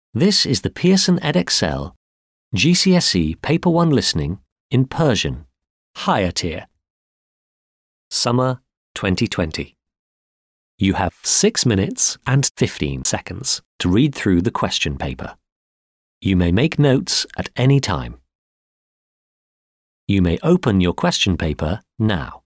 This is the Pearson Edexcel GCSE Paper 1 Listening in Persian, Higher Tier. Summer 2020. You have 6 minutes and 15 seconds to read through the question paper. You may make notes at any time. You may open your question paper now.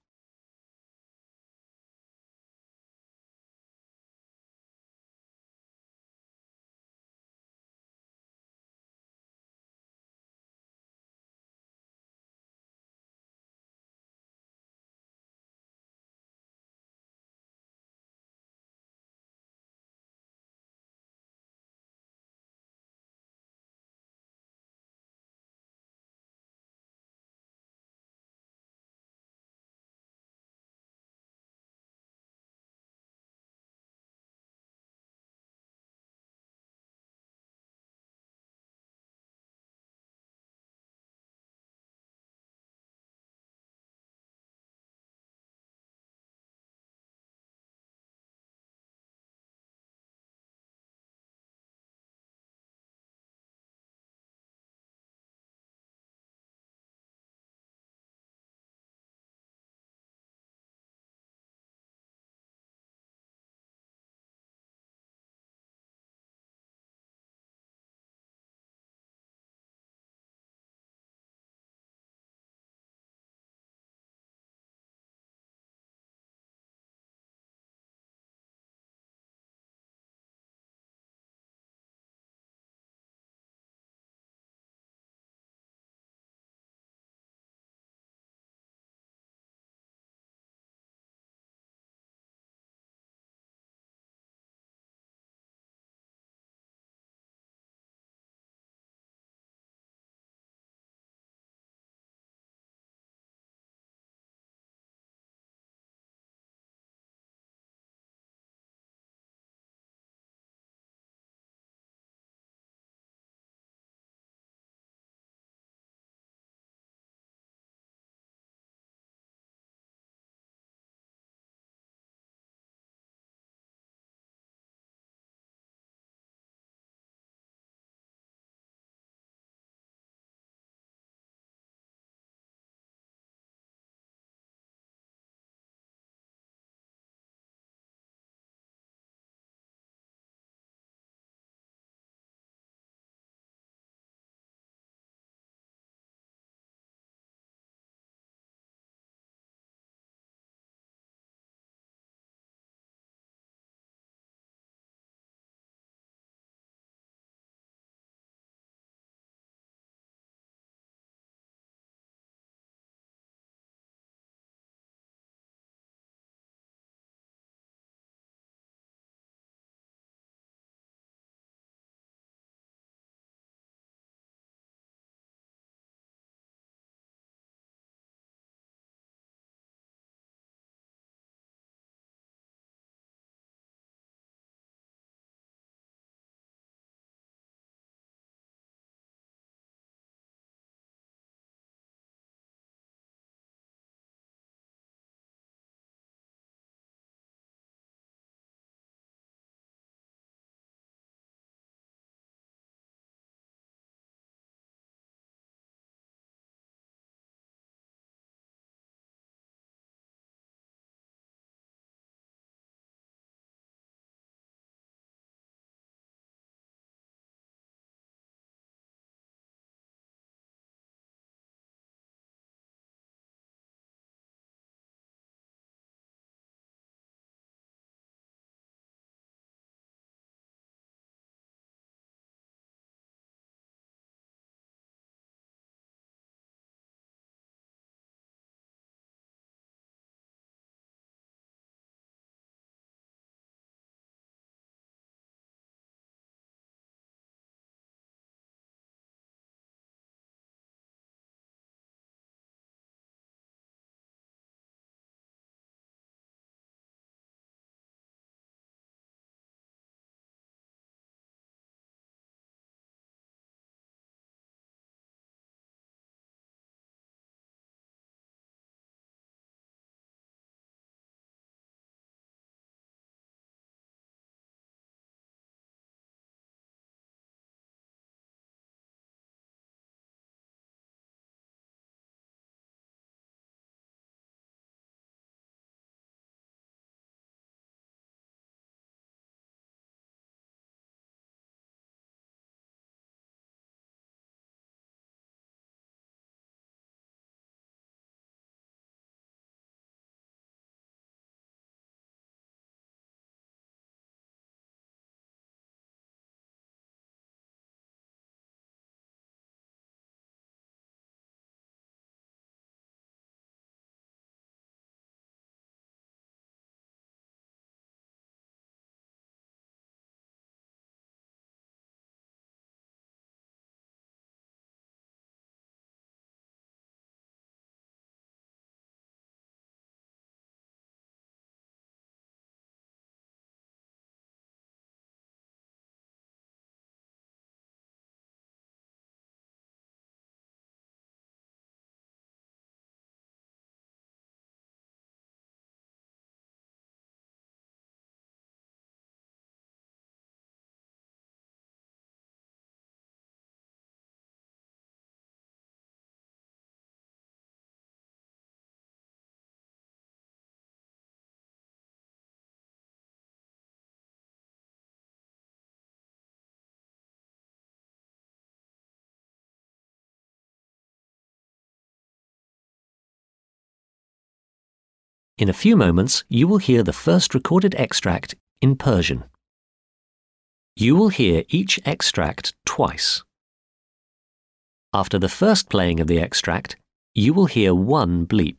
In a few moments, you will hear the first recorded extract in Persian. You will hear each extract twice. After the first playing of the extract, you will hear one bleep.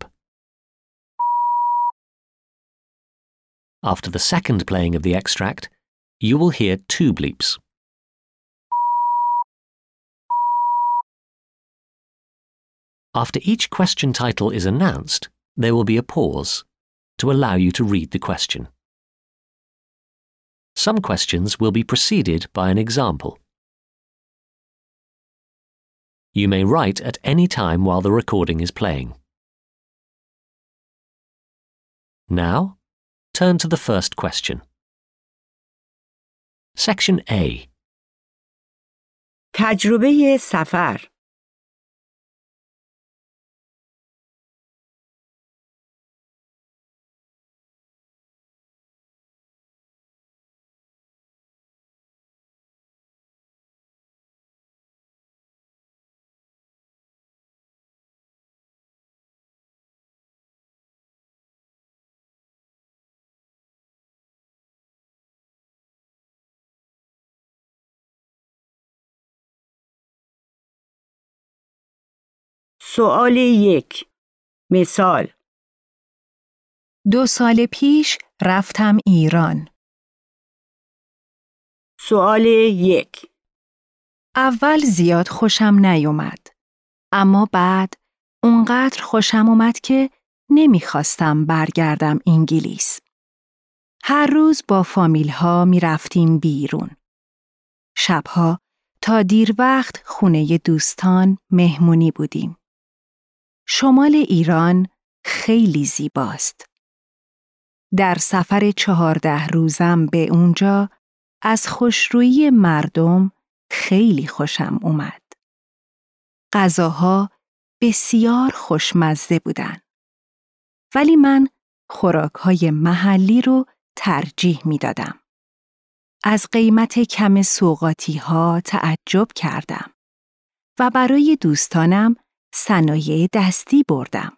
After the second playing of the extract, you will hear two bleeps. After each question title is announced, there will be a pause to allow you to read the question. Some questions will be preceded by an example. You may write at any time while the recording is playing. Now, turn to the first question. Section A. تجربه سفر. سوال 1. مثال. 2 سال پیش رفتم ایران. سوال 1. اول زیاد خوشم نیومد. اما بعد اونقدر خوشم اومد که نمیخواستم برگردم انگلیس. هر روز با فامیل‌ها میرفتیم بیرون. شبها تا دیر وقت خونه دوستان مهمونی بودیم. شمال ایران خیلی زیباست. در سفر 14 روزم به اونجا از خوشرویی مردم خیلی خوشم اومد. غذاها بسیار خوشمزه بودن. ولی من خوراک‌های محلی رو ترجیح میدادم. از قیمت کم سوغاتی‌ها تعجب کردم و برای دوستانم صنایع دستی بردم.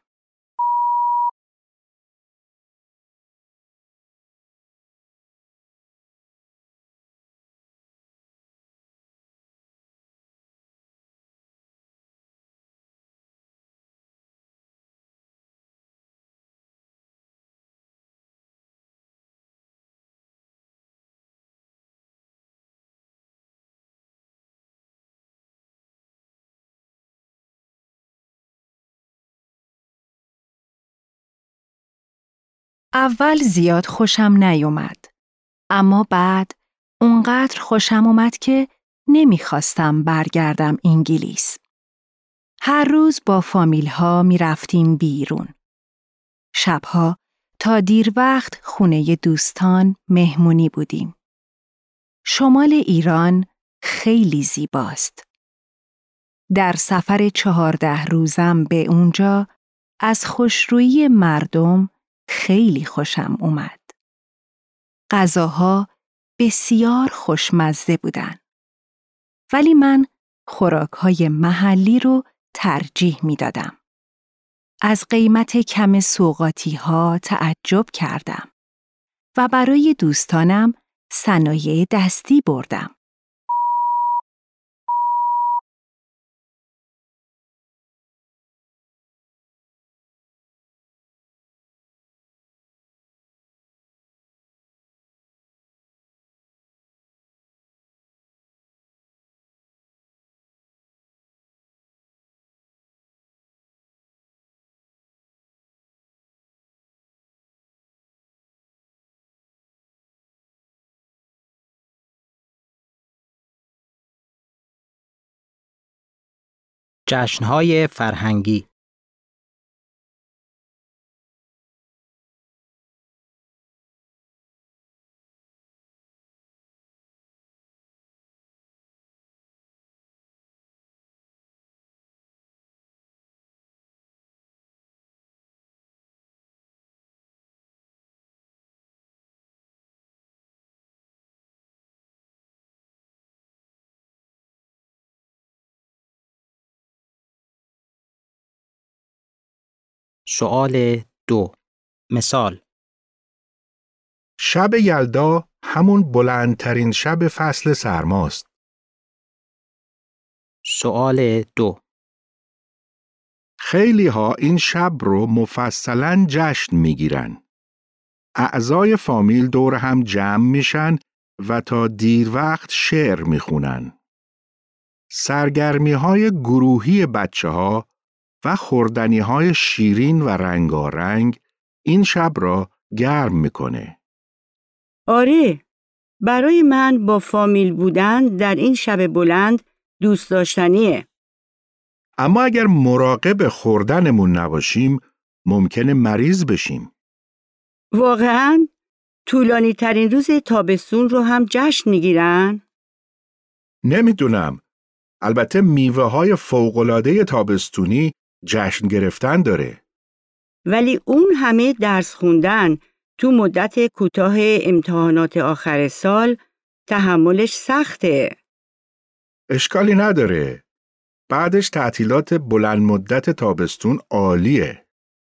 اول زیاد خوشم نیومد. اما بعد اونقدر خوشم اومد که نمیخواستم برگردم انگلیس. هر روز با فامیل‌ها میرفتیم بیرون. شبها تا دیر وقت خونه دوستان مهمونی بودیم. شمال ایران خیلی زیباست. در سفر 14 روزم به اونجا از خوشرویی مردم خیلی خوشم اومد. غذاها بسیار خوشمزه بودن. ولی من خوراک‌های محلی رو ترجیح میدادم. از قیمت کم سوغاتی‌ها تعجب کردم و برای دوستانم صنایع دستی بردم. جشن‌های فرهنگی. سوال 2. مثال: شب یلدا همون بلندترین شب فصل سرماست. سوال 2. خیلی ها این شب رو مفصلاً جشن میگیرن. اعضای فامیل دور هم جمع میشن و تا دیر وقت شعر میخونن. سرگرمی های گروهی بچه ها و خوردنی های شیرین و رنگارنگ این شب را گرم میکنه. آره، برای من با فامیل بودن در این شب بلند دوست داشتنیه. اما اگر مراقب خوردنمون نباشیم ممکنه مریض بشیم. واقعاً طولانی ترین روز تابستون رو هم جشن میگیرن؟ نمیدونم. البته میوه های فوق‌العاده تابستونی جشن گرفتن داره. ولی اون همه درس خوندن تو مدت کوتاه امتحانات آخر سال تحملش سخته. اشکالی نداره. بعدش تعطیلات بلند مدت تابستون عالیه.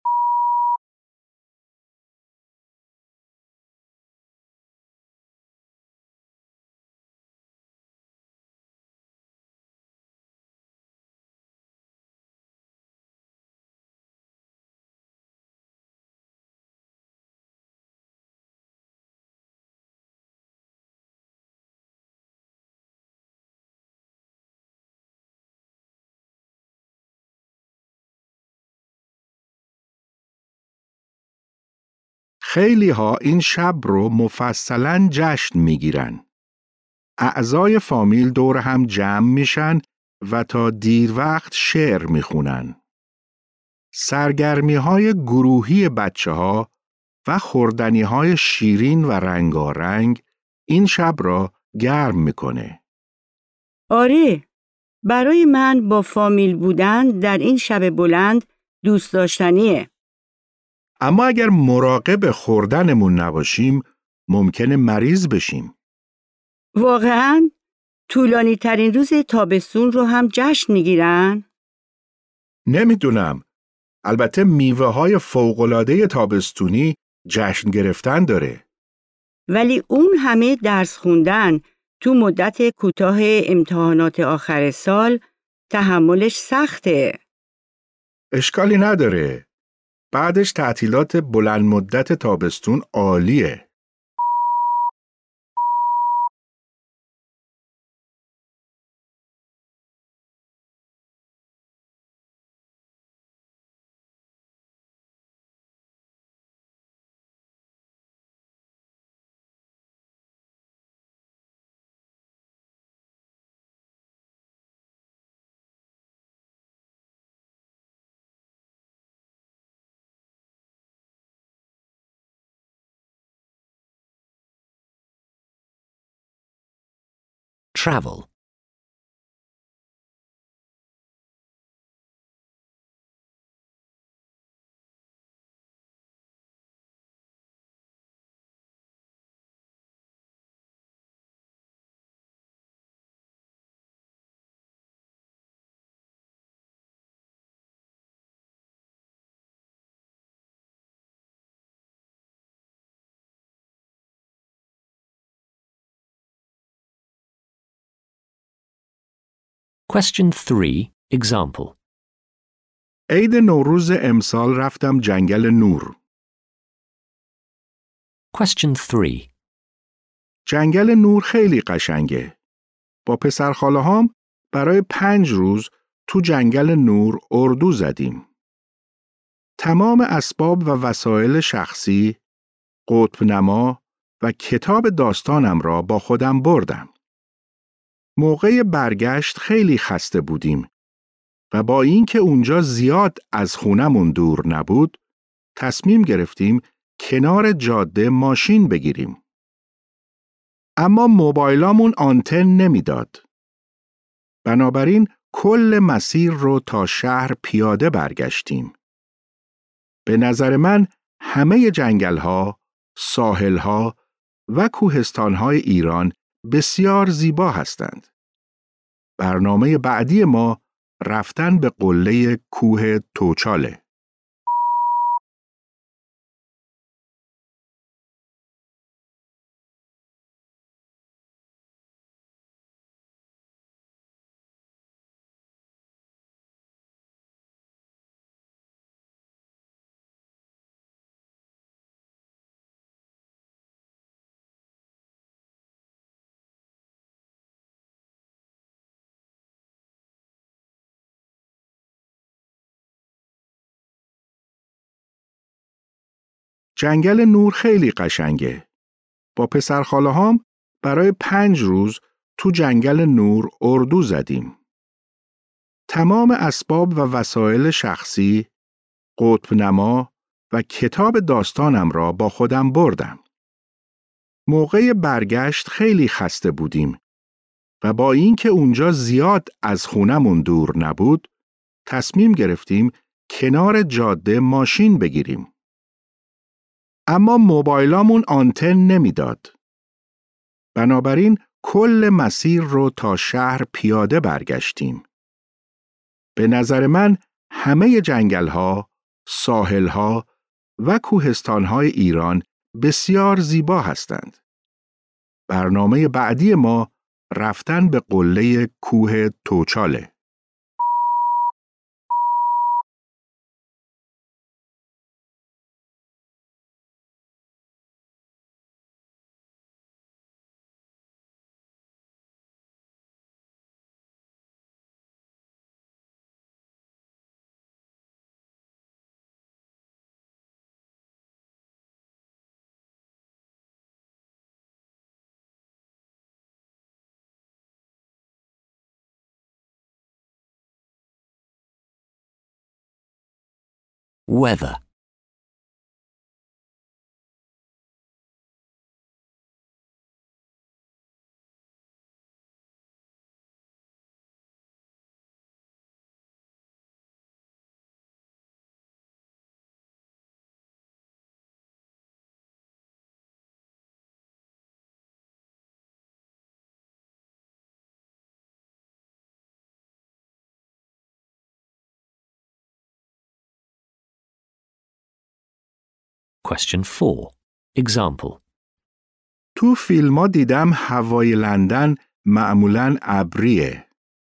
خیلی ها این شب رو مفصلاً جشن میگیرن. اعضای فامیل دور هم جمع میشن و تا دیر وقت شعر میخونن. سرگرمی های گروهی بچه ها و خوردنی های شیرین و رنگارنگ این شب را گرم میکنه. آره، برای من با فامیل بودن در این شب بلند دوست داشتنیه. اما اگر مراقب خوردنمون نباشیم ممکنه مریض بشیم. واقعاً طولانی ترین روز تابستون رو هم جشن میگیرن؟ نمیدونم. البته میوه های فوق‌العاده تابستونی جشن گرفتن داره. ولی اون همه درس خوندن تو مدت کوتاه امتحانات آخر سال تحملش سخته. اشکالی نداره. بعدش تعطیلات بلند مدت تابستون عالیه. Travel. Question 3, example. عید نوروز امسال رفتم جنگل نور. Question 3. جنگل نور خیلی قشنگه. با پسرخاله هام برای 5 روز تو جنگل نور اردو زدیم. تمام اسباب و وسایل شخصی، قطب نما و کتاب داستانم را با خودم بردم. موقع برگشت خیلی خسته بودیم و با اینکه اونجا زیاد از خونمون دور نبود، تصمیم گرفتیم کنار جاده ماشین بگیریم. اما موبایلامون آنتن نمیداد. بنابراین کل مسیر رو تا شهر پیاده برگشتیم. به نظر من همه جنگل‌ها، ساحل‌ها و کوهستان‌های ایران بسیار زیبا هستند. برنامه بعدی ما رفتن به قله کوه توچاله. جنگل نور خیلی قشنگه. با پسرخاله هام برای 5 روز تو جنگل نور اردو زدیم. تمام اسباب و وسایل شخصی، قطب نما و کتاب داستانم را با خودم بردم. موقع برگشت خیلی خسته بودیم و با اینکه اونجا زیاد از خونمون دور نبود، تصمیم گرفتیم کنار جاده ماشین بگیریم. اما موبایلامون آنتن نمیداد. بنابراین کل مسیر رو تا شهر پیاده برگشتیم. به نظر من همه جنگل‌ها، ساحل‌ها و کوهستان‌های ایران بسیار زیبا هستند. برنامه بعدی ما رفتن به قله کوه توچاله. Weather. Question 4. Example. تو فیلم‌ها دیدم هوای لندن معمولاً ابریه.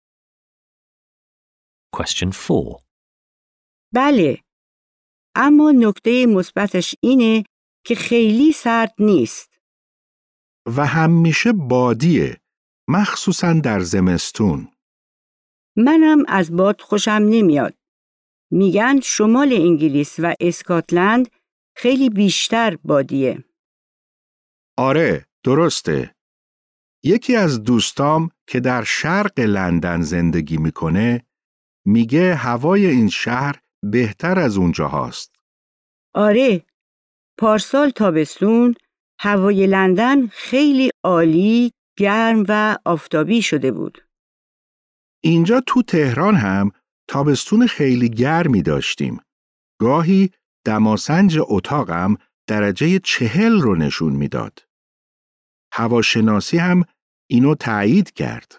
Question 4. بله، اما نکته مثبتش اینه که خیلی سرد نیست. و همیشه بادیه، مخصوصاً در زمستون. منم از باد خوشم نمیاد. میگن شمال انگلیس و اسکاتلند خیلی بیشتر بادیه. آره، درسته. یکی از دوستام که در شرق لندن زندگی میکنه میگه هوای این شهر بهتر از اونجا هاست. آره، پارسال تابستون هوای لندن خیلی عالی، گرم و آفتابی شده بود. اینجا تو تهران هم تابستون خیلی گرمی داشتیم. گاهی دماسنج اتاقم درجه 40 رو نشون میداد. هواشناسی هم اینو تایید کرد.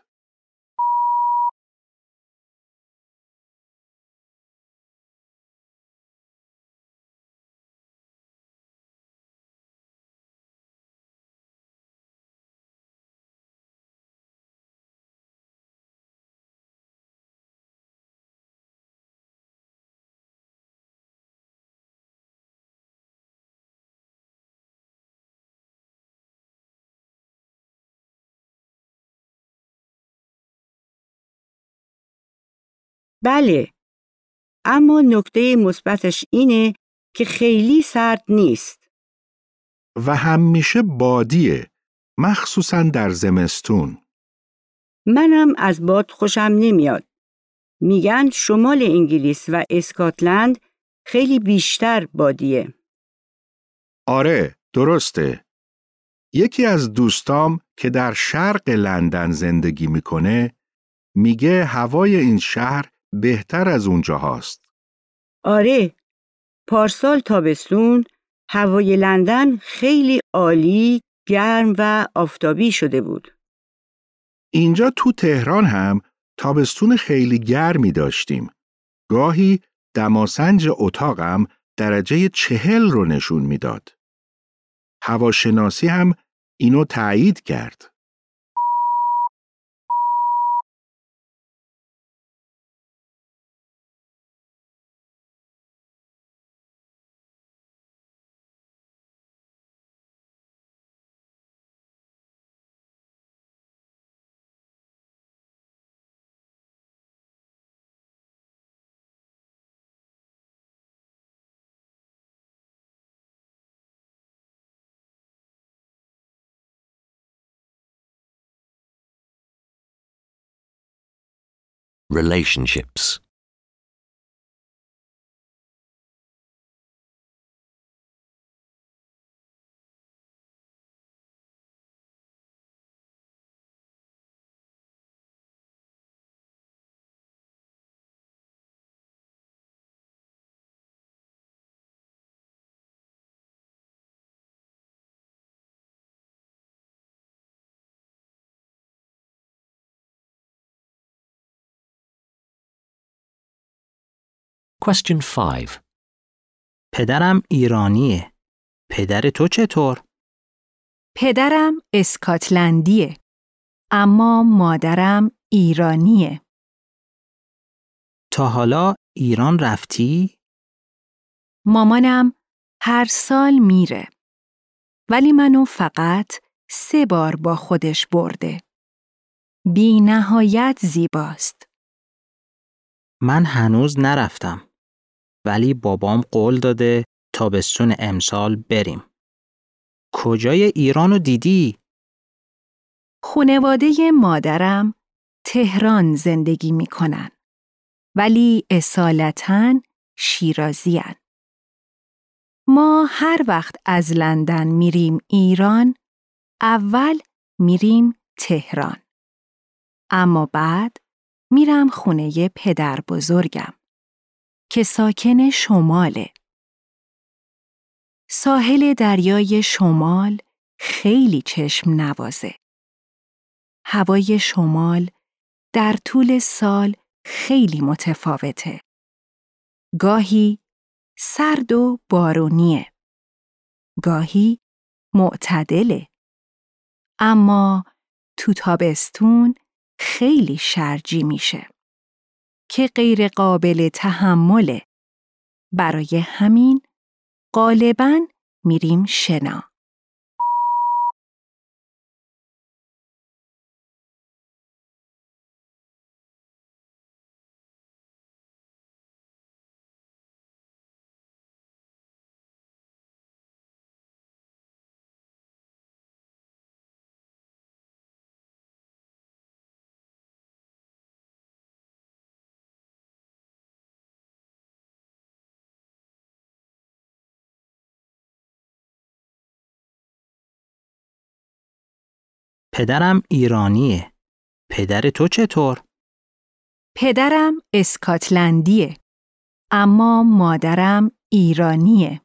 بله، اما نکته مثبتش اینه که خیلی سرد نیست. و همیشه بادیه، مخصوصاً در زمستون. منم از باد خوشم نمیاد. میگن شمال انگلیس و اسکاتلند خیلی بیشتر بادیه. آره، درسته. یکی از دوستام که در شرق لندن زندگی میکنه میگه هوای این شهر بهتر از اونجا هاست. آره، پارسال تابستون هوای لندن خیلی عالی، گرم و آفتابی شده بود. اینجا تو تهران هم تابستون خیلی گرمی داشتیم. گاهی دماسنج اتاقم درجه 40 رو نشون میداد. هواشناسی هم اینو تایید کرد. relationships. Question 5. پدرم ایرانیه. پدر تو چطور؟ پدرم اسکاتلندیه، اما مادرم ایرانیه. تا حالا ایران رفتی؟ مامانم هر سال میره، ولی منو فقط 3 بار با خودش برده. بی نهایت زیباست. من هنوز نرفتم. ولی بابام قول داده تابستون امسال بریم. کجای ایرانو دیدی؟ خانواده مادرم تهران زندگی میکنن، ولی اصالتاً شیرازی‌ان. ما هر وقت از لندن میریم ایران، اول میریم تهران. اما بعد میرم خونه پدر بزرگم که ساکن شماله. ساحل دریای شمال خیلی چشم نوازه. هوای شمال در طول سال خیلی متفاوته. گاهی سرد و بارونیه. گاهی معتدله. اما تو تابستون خیلی شرجی میشه که غیر قابل تحمله. برای همین غالباً میریم شنا. پدرم ایرانیه. پدر تو چطور؟ پدرم اسکاتلندیه، اما مادرم ایرانیه.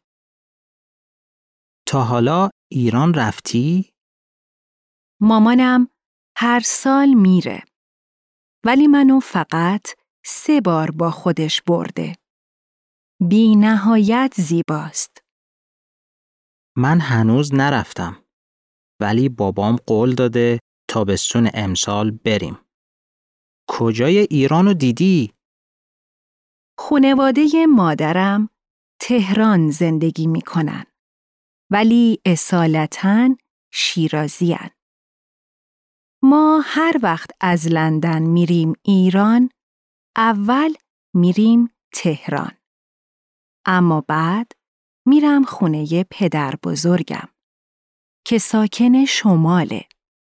تا حالا ایران رفتی؟ مامانم هر سال میره، ولی منو فقط 3 بار با خودش برده. بی نهایت زیباست. من هنوز نرفتم. ولی بابام قول داده تابستون امسال بریم. کجای ایرانو دیدی؟ خانواده مادرم تهران زندگی میکنن، ولی اصالتاً شیرازی‌ان. ما هر وقت از لندن میریم ایران، اول میریم تهران. اما بعد میرم خونه پدر بزرگم که ساکن شماله.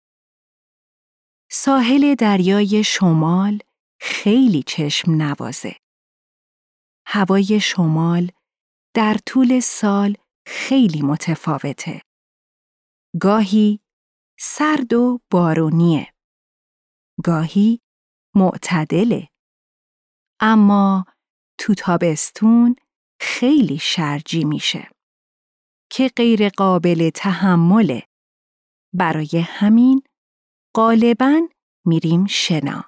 ساحل دریای شمال خیلی چشم نوازه. هوای شمال در طول سال خیلی متفاوته. گاهی سرد و بارونیه. گاهی معتدله. اما تو تابستون خیلی شرجی میشه که غیر قابل تحمله. برای همین غالباً میریم شنا.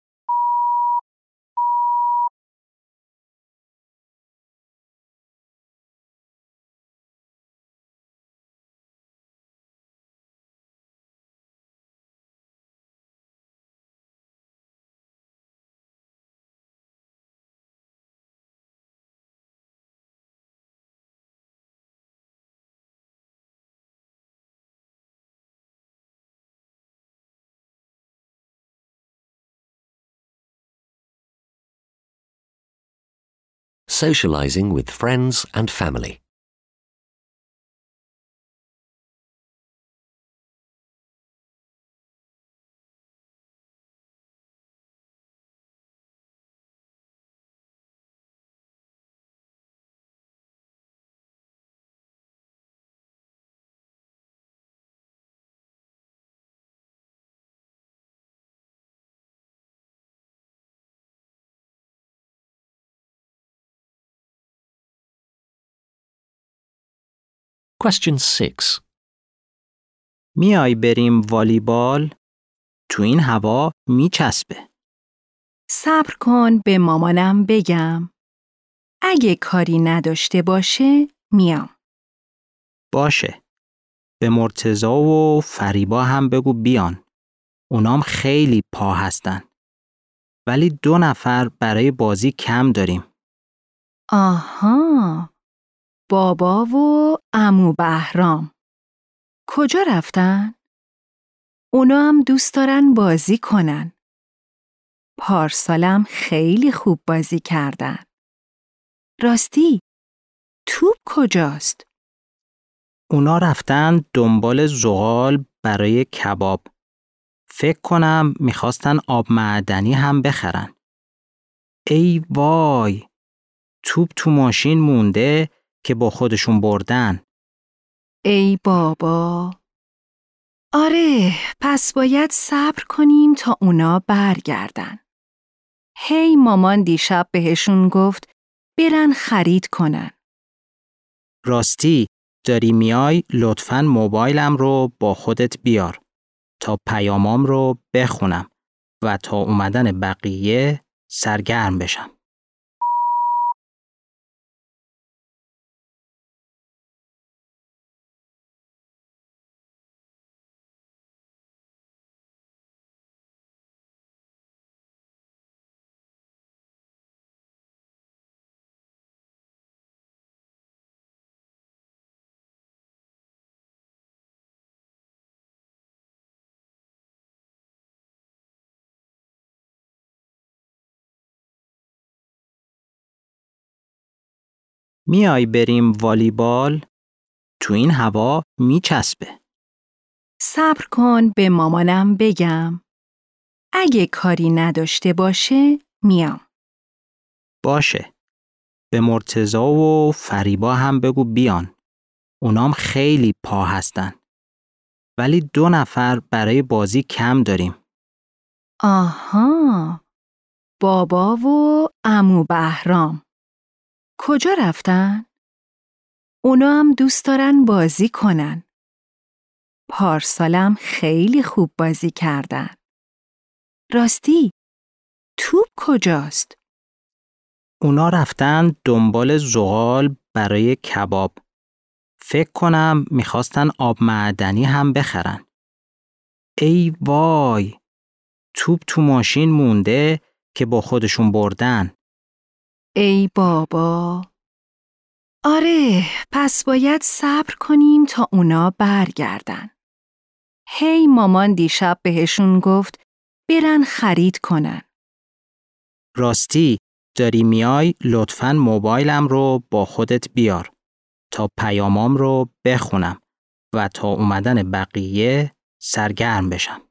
Socializing with friends and family. Question 6. میای بریم والیبال؟ تو این هوا میچسبه. صبر کن به مامانم بگم. اگه کاری نداشته باشه میام. باشه. به مرتضی و فریبا هم بگو بیان. اونام خیلی پا هستن. ولی 2 نفر برای بازی کم داریم. آها. بابا و عمو بهرام. کجا رفتن؟ اونا هم دوست دارن بازی کنن. پارسالم خیلی خوب بازی کردن. راستی، توپ کجاست؟ اونا رفتن دنبال زغال برای کباب. فکر کنم میخواستن آب معدنی هم بخرن. ای وای! توپ تو ماشین مونده که با خودشون بردن. ای بابا. آره، پس باید صبر کنیم تا اونا برگردن. هی مامان دیشب بهشون گفت برن خرید کنن. راستی داری میای لطفاً موبایلم رو با خودت بیار تا پیامام رو بخونم و تا اومدن بقیه سرگرم بشم. میای بریم والیبال؟ تو این هوا میچسبه. صبر کن به مامانم بگم. اگه کاری نداشته باشه میام. باشه. به مرتضی و فریبا هم بگو بیان. اونام خیلی پا هستن. ولی 2 نفر برای بازی کم داریم. آها. بابا و عمو بهرام. کجا رفتن؟ اونا هم دوست دارن بازی کنن. پارسالم خیلی خوب بازی کردن. راستی، توپ کجاست؟ اونا رفتن دنبال زغال برای کباب. فکر کنم میخواستن آب معدنی هم بخرن. ای وای! توپ تو ماشین مونده که با خودشون بردن. ای بابا. آره، پس باید صبر کنیم تا اونا برگردن. هی مامان دیشب بهشون گفت برن خرید کنن. راستی داری میای لطفاً موبایلم رو با خودت بیار تا پیامام رو بخونم و تا اومدن بقیه سرگرم بشم.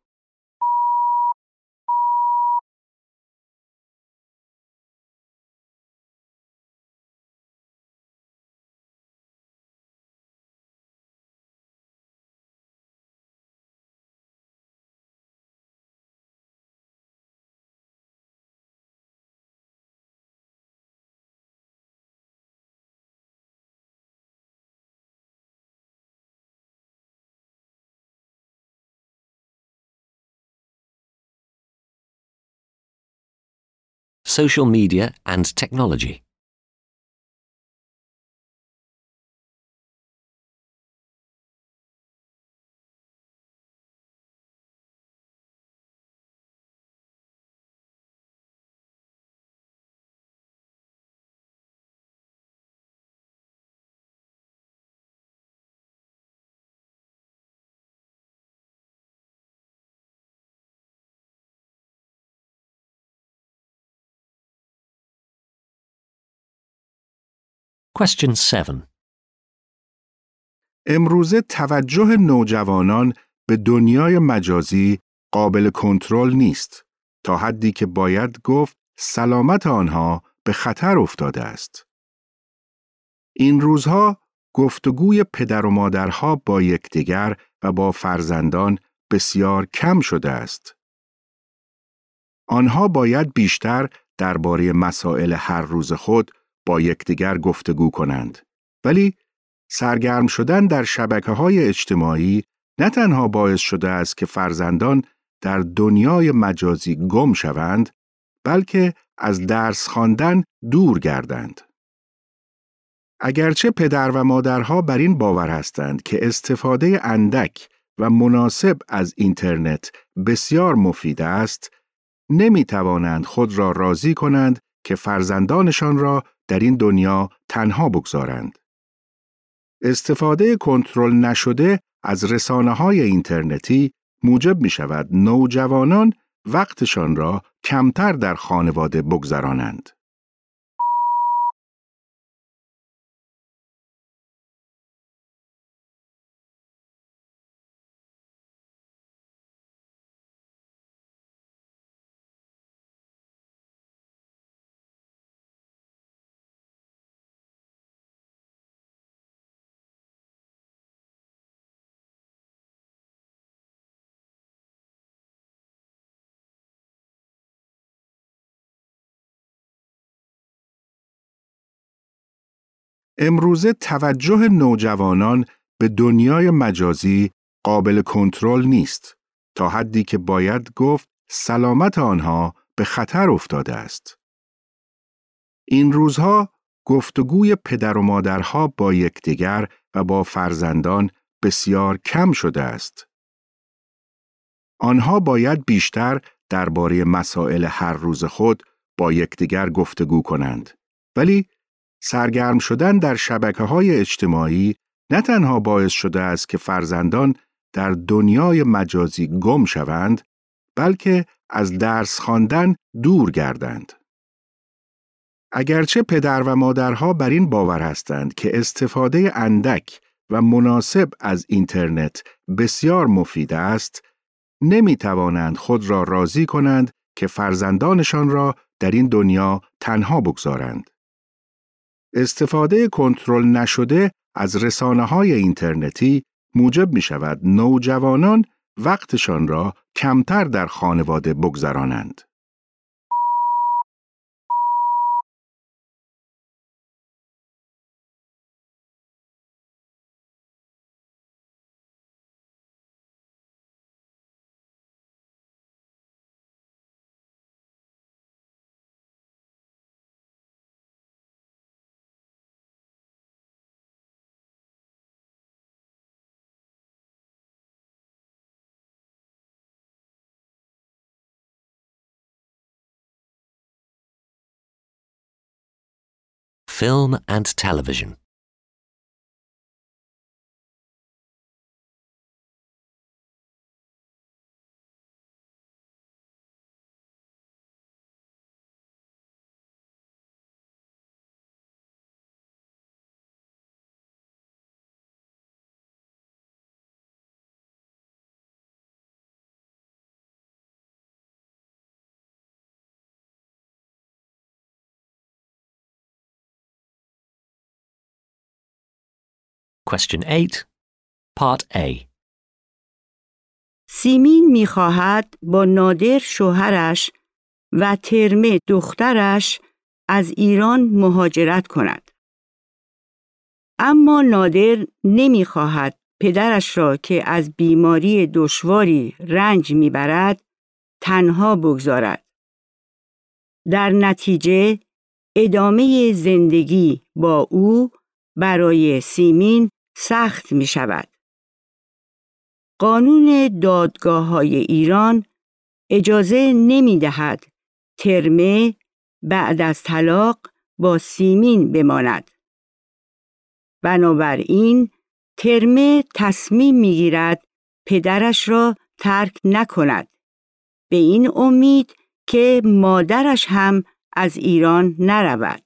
Social media and technology. Question 7. امروزه توجه نوجوانان به دنیای مجازی قابل کنترل نیست، تا حدی که باید گفت سلامت آنها به خطر افتاده است. این روزها گفتگوی پدر و مادرها با یکدیگر و با فرزندان بسیار کم شده است. آنها باید بیشتر درباره مسائل هر روز خود با یکدیگر گفتگو کنند، ولی سرگرم شدن در شبکه‌های اجتماعی نه تنها باعث شده است که فرزندان در دنیای مجازی گم شوند، بلکه از درس خواندن دور گردند. اگرچه پدر و مادرها بر این باور هستند که استفاده اندک و مناسب از اینترنت بسیار مفید است، نمی توانند خود را راضی کنند که فرزندانشان را در این دنیا تنها بگذارند. استفاده کنترل نشده از رسانه‌های اینترنتی موجب می شود نوجوانان وقتشان را کمتر در خانواده بگذرانند. امروزه توجه نوجوانان به دنیای مجازی قابل کنترل نیست، تا حدی که باید گفت سلامت آنها به خطر افتاده است. این روزها گفتگوی پدر و مادرها با یکدیگر و با فرزندان بسیار کم شده است. آنها باید بیشتر درباره مسائل هر روز خود با یکدیگر گفتگو کنند. ولی سرگرم شدن در شبکه‌های اجتماعی نه تنها باعث شده است که فرزندان در دنیای مجازی گم شوند، بلکه از درس خواندن دور گردند. اگرچه پدر و مادرها بر این باور هستند که استفاده اندک و مناسب از اینترنت بسیار مفید است، نمی توانند خود را راضی کنند که فرزندانشان را در این دنیا تنها بگذارند. استفاده کنترل نشده از رسانه‌های اینترنتی موجب می شود نوجوانان وقتشان را کمتر در خانواده بگذرانند. Film and television. Question 8, Part A. سیمین می‌خواهد با نادر شوهرش و ترمه دخترش از ایران مهاجرت کند. اما نادر نمی‌خواهد پدرش را که از بیماری دشواری رنج می‌برد تنها بگذارد. در نتیجه ادامه زندگی با او برای سیمین سخت می شود. قانون دادگاه‌های ایران اجازه نمی دهد ترمه بعد از طلاق با سیمین بماند. بنابراین ترمه تصمیم می گیرد پدرش را ترک نکند، به این امید که مادرش هم از ایران نرود.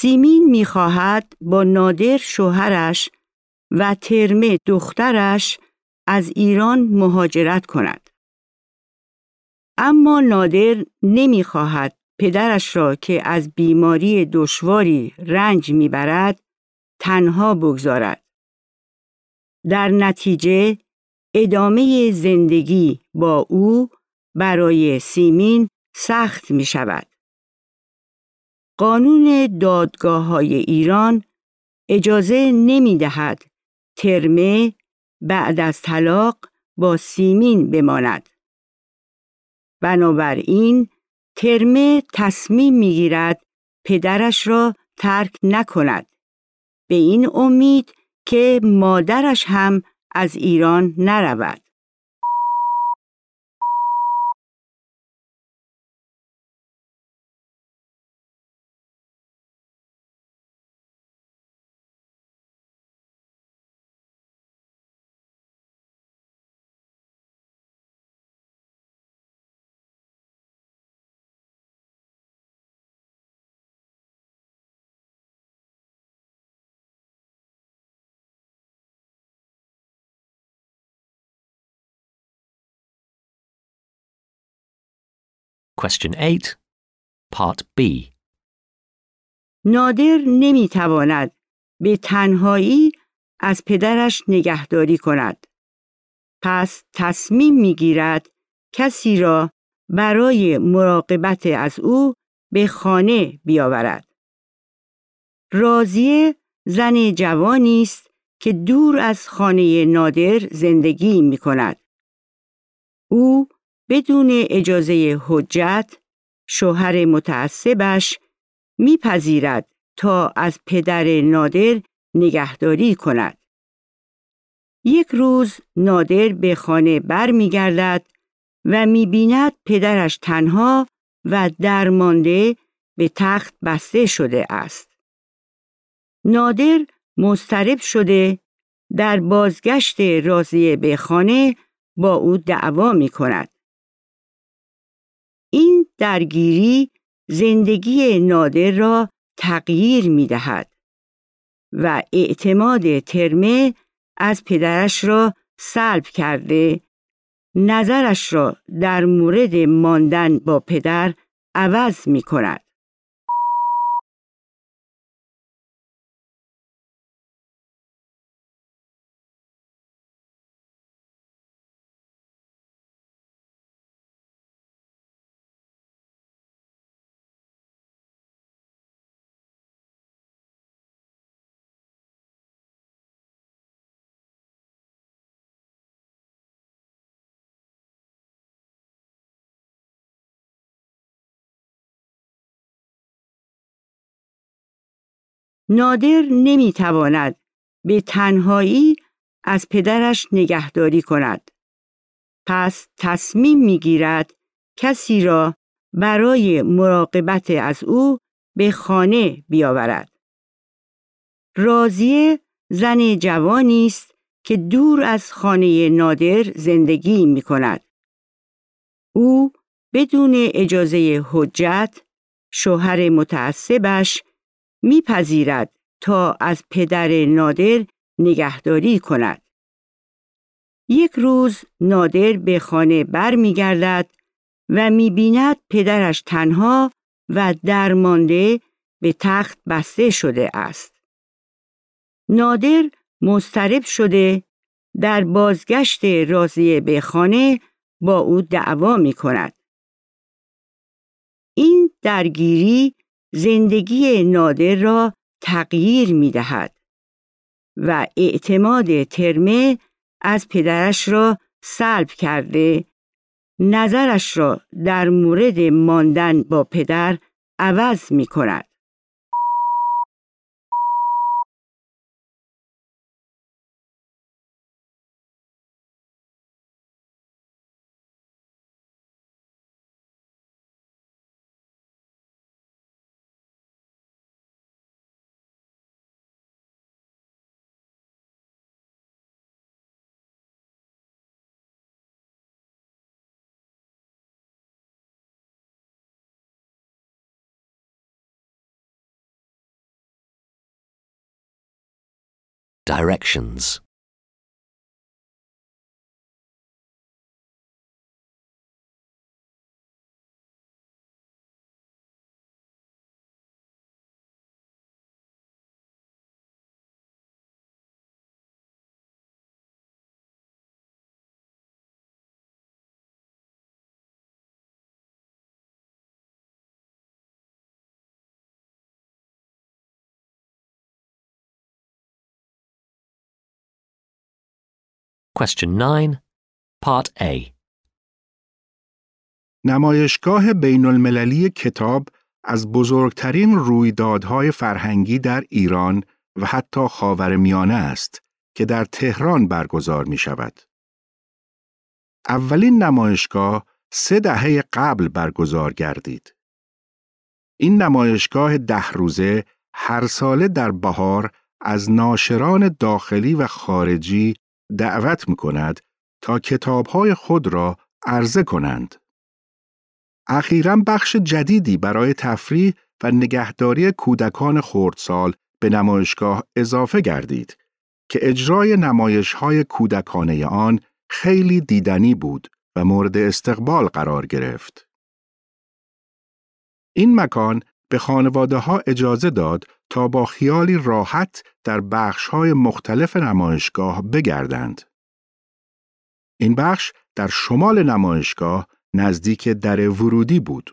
سیمین می‌خواهد با نادر شوهرش و ترمه دخترش از ایران مهاجرت کند. اما نادر نمی‌خواهد پدرش را که از بیماری دشواری رنج می‌برد تنها بگذارد. در نتیجه ادامه زندگی با او برای سیمین سخت می‌شود. قانون دادگاه‌های ایران اجازه نمی‌دهد ترمه بعد از طلاق با سیمین بماند. بنابراین ترمه تصمیم می‌گیرد پدرش را ترک نکند، به این امید که مادرش هم از ایران نرود. Question 8, Part B. نادر نمی‌تواند به تنهایی از پدرش نگهداری کند. پس تصمیم می‌گیرد کسی را برای مراقبت از او به خانه بیاورد. راضیه زن جوانی است که دور از خانه نادر زندگی می‌کند. او بدون اجازه حجت، شوهر متعصبش، می‌پذیرد تا از پدر نادر نگهداری کند. یک روز نادر به خانه برمیگردد و می‌بیند پدرش تنها و درمانده به تخت بسته شده است. نادر مضطرب شده در بازگشت راضیه به خانه با او دعوا می‌کند. این درگیری زندگی نادر را تغییر می‌دهد و اعتماد ترمه از پدرش را سلب کرده نظرش را در مورد ماندن با پدر عوض می‌کند. نادر نمی‌تواند به تنهایی از پدرش نگهداری کند. پس تصمیم می‌گیرد کسی را برای مراقبت از او به خانه بیاورد. راضیه زن جوانی است که دور از خانه نادر زندگی می‌کند. او بدون اجازه حجت، شوهر متعصبش، می‌پذیرد تا از پدر نادر نگهداری کند. یک روز نادر به خانه برمیگردد و می‌بیند پدرش تنها و درمانده به تخت بسته شده است. نادر مضطرب شده در بازگشت راضیه به خانه با او دعوا می‌کند. این درگیری زندگی نادر را تغییر می‌دهد و اعتماد ترمه از پدرش را سلب کرده نظرش را در مورد ماندن با پدر عوض می‌کند. Directions. Question 9, Part A. نمایشگاه بین المللی کتاب از بزرگترین رویدادهای فرهنگی در ایران و حتی خاورمیانه است که در تهران برگزار می شود. اولین نمایشگاه 3 دهه قبل برگزار گردید. این نمایشگاه 10 روزه هر ساله در بهار از ناشران داخلی و خارجی دعوت می کند تا کتاب‌های خود را عرضه کنند. اخیراً بخش جدیدی برای تفریح و نگهداری کودکان خردسال به نمایشگاه اضافه گردید که اجرای نمایش‌های کودکانه آن خیلی دیدنی بود و مورد استقبال قرار گرفت. این مکان به خانواده‌ها اجازه داد تا با خیالی راحت در بخش‌های مختلف نمایشگاه بگردند. این بخش در شمال نمایشگاه نزدیک در ورودی بود.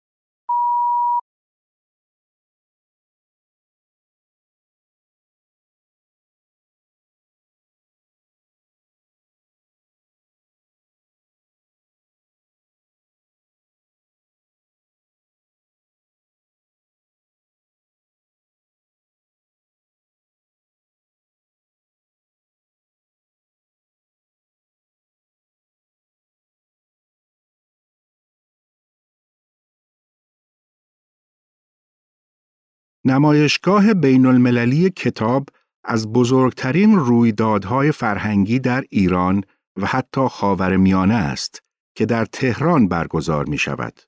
نمایشگاه بین المللی کتاب از بزرگترین رویدادهای فرهنگی در ایران و حتی خاورمیانه است که در تهران برگزار می شود.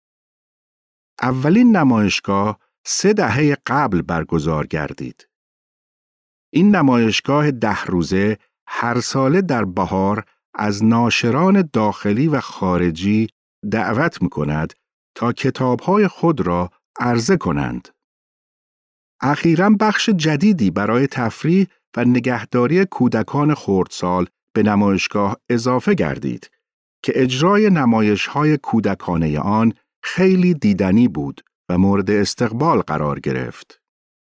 اولین نمایشگاه 3 دهه قبل برگزار گردید. این نمایشگاه 10 روزه هر ساله در بهار از ناشران داخلی و خارجی دعوت می کند تا کتاب‌های خود را عرضه کنند. اخیراً بخش جدیدی برای تفریح و نگهداری کودکان خردسال به نمایشگاه اضافه گردید که اجرای نمایش‌های کودکانه آن خیلی دیدنی بود و مورد استقبال قرار گرفت.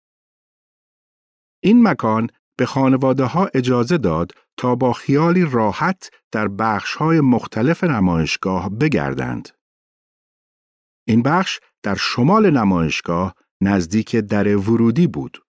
این مکان به خانواده‌ها اجازه داد تا با خیالی راحت در بخش‌های مختلف نمایشگاه بگردند. این بخش در شمال نمایشگاه نزدیک در ورودی بود.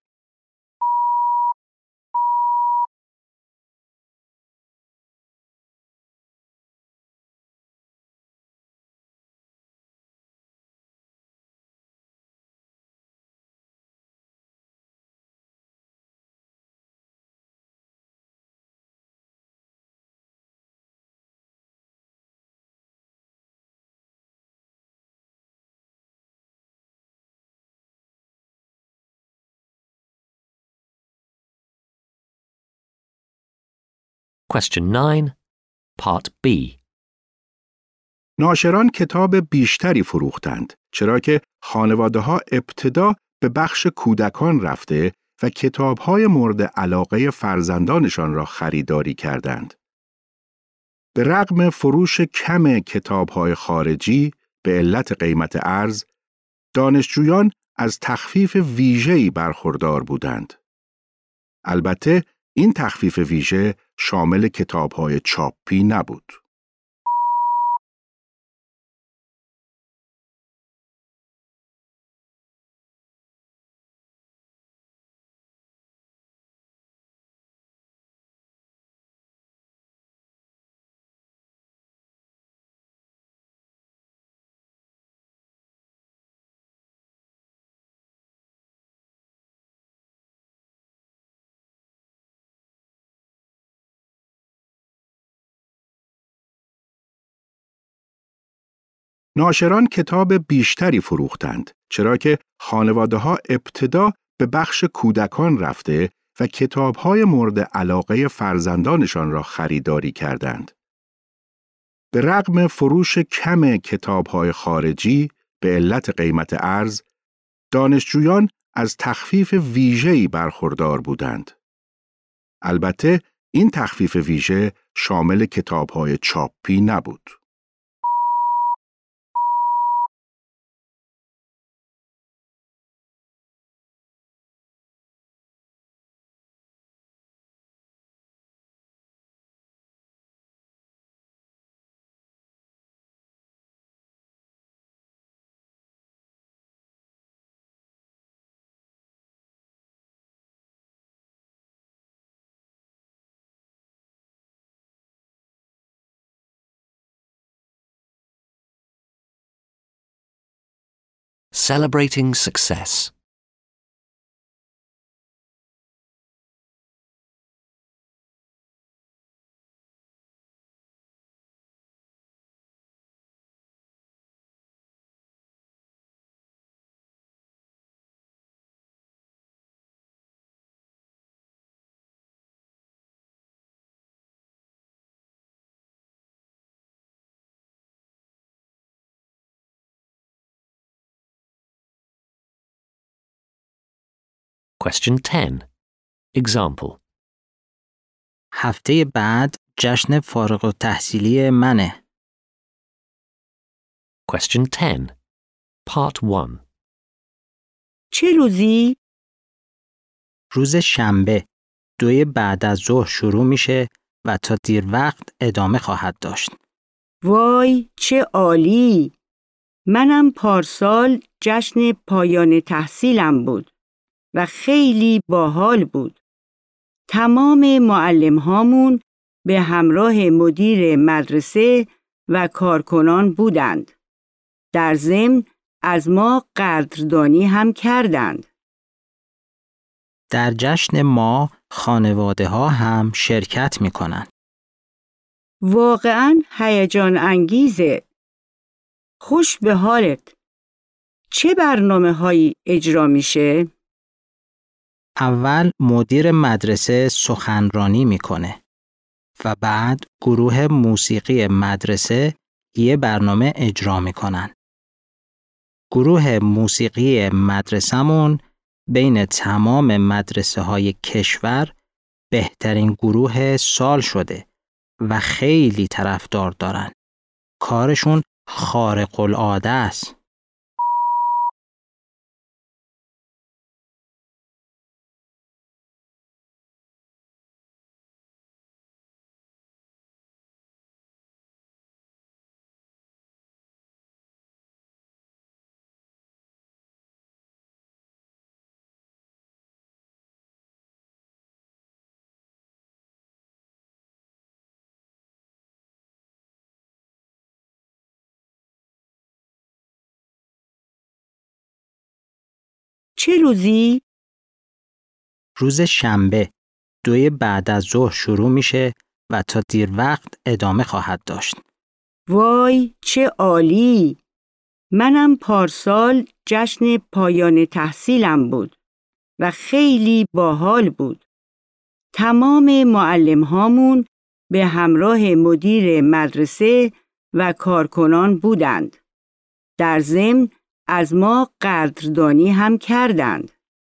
Question 9, Part B. ناشران کتاب بیشتری فروختند چرا که خانواده‌ها ابتدا به بخش کودکان رفته و کتاب‌های مورد علاقه فرزندانشان را خریداری کردند. به رغم فروش کم کتاب‌های خارجی به علت قیمت ارز، دانشجویان از تخفیف ویژه‌ای برخوردار بودند. البته این تخفیف ویژه شامل کتاب‌های چاپی نبود. ناشران کتاب بیشتری فروختند چرا که خانواده‌ها ابتدا به بخش کودکان رفته و کتاب‌های مورد علاقه فرزندانشان را خریداری کردند. به رغم فروش کم کتاب‌های خارجی به علت قیمت ارز، دانشجویان از تخفیف ویژه‌ای برخوردار بودند. البته این تخفیف ویژه شامل کتاب‌های چاپی نبود. Celebrating success. Question 10. Example. هفته بعد جشن فارغ التحصیلی منه. Question 10. Part 1. چه روزی؟ روز شنبه 2 بعد از ظهر شروع میشه و تا دیر وقت ادامه خواهد داشت. وای چه عالی! منم پارسال جشن پایان تحصیلم بود و خیلی باحال بود. تمام معلم هامون به همراه مدیر مدرسه و کارکنان بودند. در ضمن از ما قدردانی هم کردند. در جشن ما خانواده ها هم شرکت میکنن. واقعاً هیجان انگیزه. خوش به حالت. چه برنامه‌هایی اجرا میشه؟ اول مدیر مدرسه سخنرانی میکنه و بعد گروه موسیقی مدرسه یه برنامه اجرا میکنن. گروه موسیقی مدرسمون بین تمام مدرسه های کشور بهترین گروه سال شده و خیلی طرفدار دارن. کارشون خارق العاده است. چه روزی؟ روز شنبه 2 بعد از ظهر شروع میشه و تا دیر وقت ادامه خواهد داشت. وای چه عالی! منم پارسال جشن پایان تحصیلم بود و خیلی باحال بود. تمام معلم هامون به همراه مدیر مدرسه و کارکنان بودند. در ضمن از ما قدردانی هم کردند.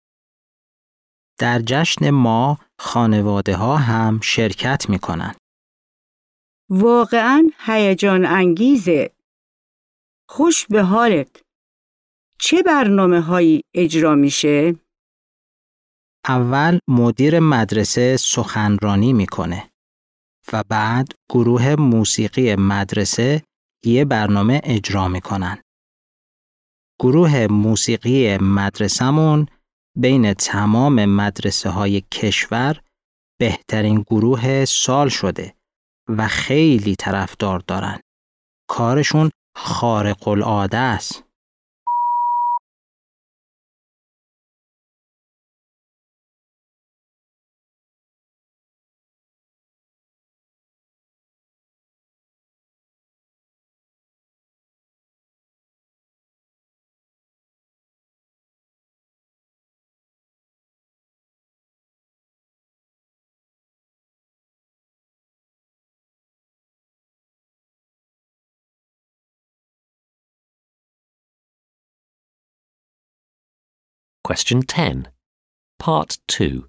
در جشن ما خانواده ها هم شرکت میکنن. واقعاً هیجان انگیزه. خوش به حالت. چه برنامه‌هایی اجرا میشه؟ اول مدیر مدرسه سخنرانی میکنه و بعد گروه موسیقی مدرسه یه برنامه اجرا میکنن. گروه موسیقی مدرسمون بین تمام مدرسه های کشور بهترین گروه سال شده و خیلی طرفدار دارن. کارشون خارق العاده است. Question 10. Part 2.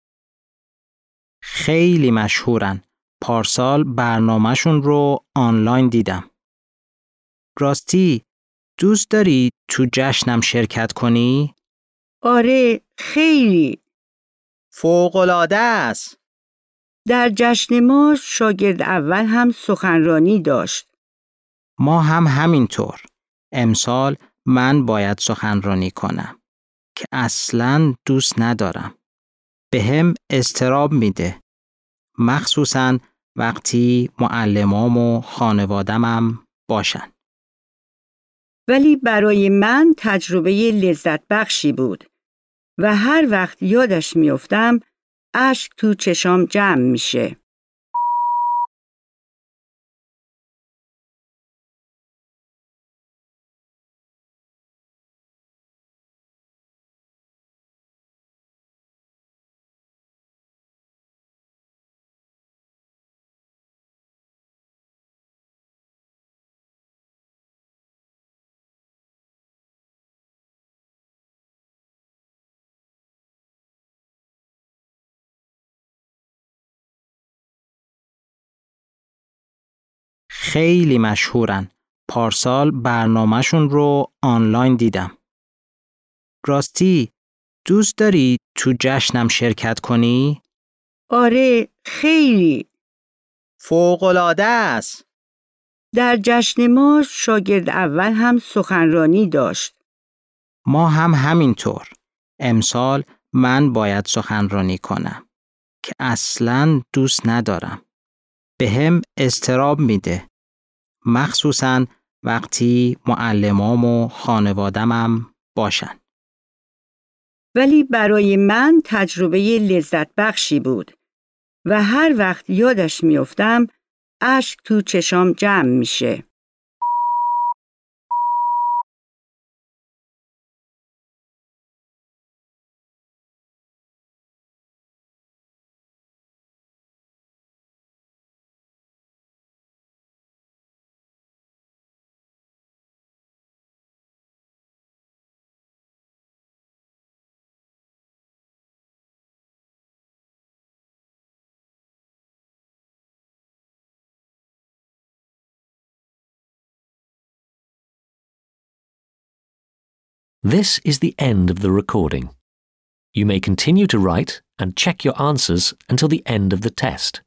خیلی مشهورن. پارسال برنامه‌شون رو آنلاین دیدم. راستی، دوست داری تو جشنم شرکت کنی؟ آره، خیلی. فوق‌العاده است. در جشن ما شاگرد اول هم سخنرانی داشت. ما هم همینطور. امسال من باید سخنرانی کنم که اصلاً دوست ندارم. بهم اضطراب میده. مخصوصاً وقتی معلمام و خانوادمم باشن. ولی برای من تجربه لذت بخشی بود و هر وقت یادش میافتم اشک تو چشام جمع میشه. خیلی مشهورن. پارسال برنامه‌شون رو آنلاین دیدم. راستی، دوست داری تو جشنم شرکت کنی؟ آره، خیلی. فوق‌العاده است. در جشن ما شاگرد اول هم سخنرانی داشت. ما هم همینطور. امسال من باید سخنرانی کنم که اصلاً دوست ندارم. بهم اضطراب میده. مخصوصاً وقتی معلمام و خانوادمم باشن. ولی برای من تجربه لذت بخشی بود و هر وقت یادش میافتم اشک تو چشام جمع میشه. This is the end of the recording. You may continue to write and check your answers until the end of the test.